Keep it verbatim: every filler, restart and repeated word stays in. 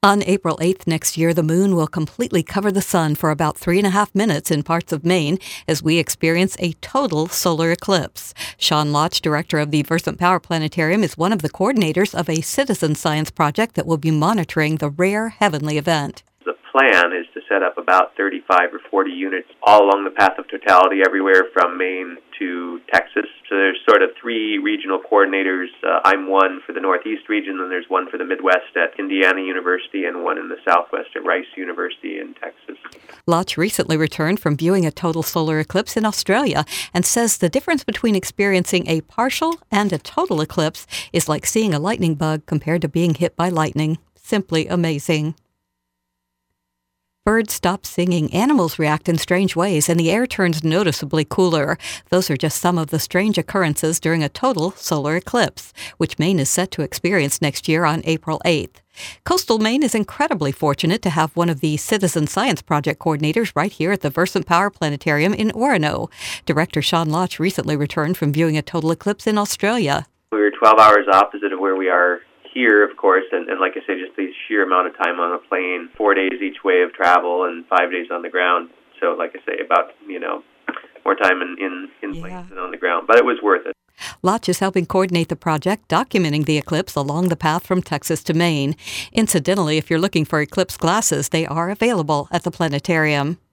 On April eighth next year, the moon will completely cover the sun for about three and a half minutes in parts of Maine as we experience a total solar eclipse. Sean Lotch, director of the Versant Power Planetarium, is one of the coordinators of a citizen science project that will be monitoring the rare heavenly event. The plan is to set up about thirty-five or forty units all along the path of totality everywhere from Maine to Texas. So there's sort of three regional coordinators. Uh, I'm one for the Northeast region, and there's one for the Midwest at Indiana University and one in the Southwest at Rice University in Texas. Lotch recently returned from viewing a total solar eclipse in Australia and says the difference between experiencing a partial and a total eclipse is like seeing a lightning bug compared to being hit by lightning. Simply amazing. Birds stop singing, animals react in strange ways, and the air turns noticeably cooler. Those are just some of the strange occurrences during a total solar eclipse, which Maine is set to experience next year on April eighth. Coastal Maine is incredibly fortunate to have one of the Citizen Science Project coordinators right here at the Versant Power Planetarium in Orono. Director Sean Lotch recently returned from viewing a total eclipse in Australia. We were twelve hours opposite of where we are here, of course, and, and like I say, just the sheer amount of time on a plane, four days each way of travel and five days on the ground. So, like I say, about, you know, more time in, in, in Yeah. planes than on the ground. But it was worth it. Lotch is helping coordinate the project, documenting the eclipse along the path from Texas to Maine. Incidentally, if you're looking for eclipse glasses, they are available at the planetarium.